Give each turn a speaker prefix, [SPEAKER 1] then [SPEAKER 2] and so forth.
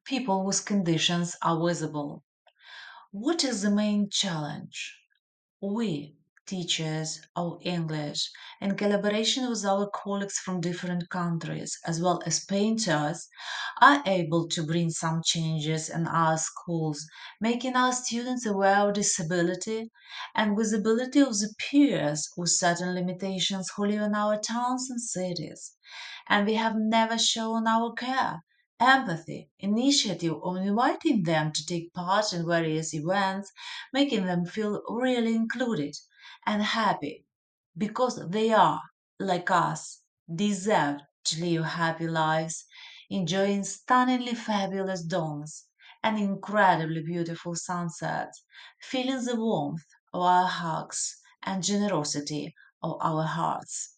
[SPEAKER 1] people whose conditions are visible. What is the main challenge? We, teachers of English, in collaboration with our colleagues from different countries, as well as painters, are able to bring some changes in our schools, making our students aware of disability and visibility of the peers with certain limitations who live in our towns and cities. And we have never shown our care, empathy, initiative, or inviting them to take part in various events, making them feel really included and happy because they are, like us, deserve to live happy lives, enjoying stunningly fabulous dawns and incredibly beautiful sunsets, feeling the warmth of our hugs and generosity of our hearts.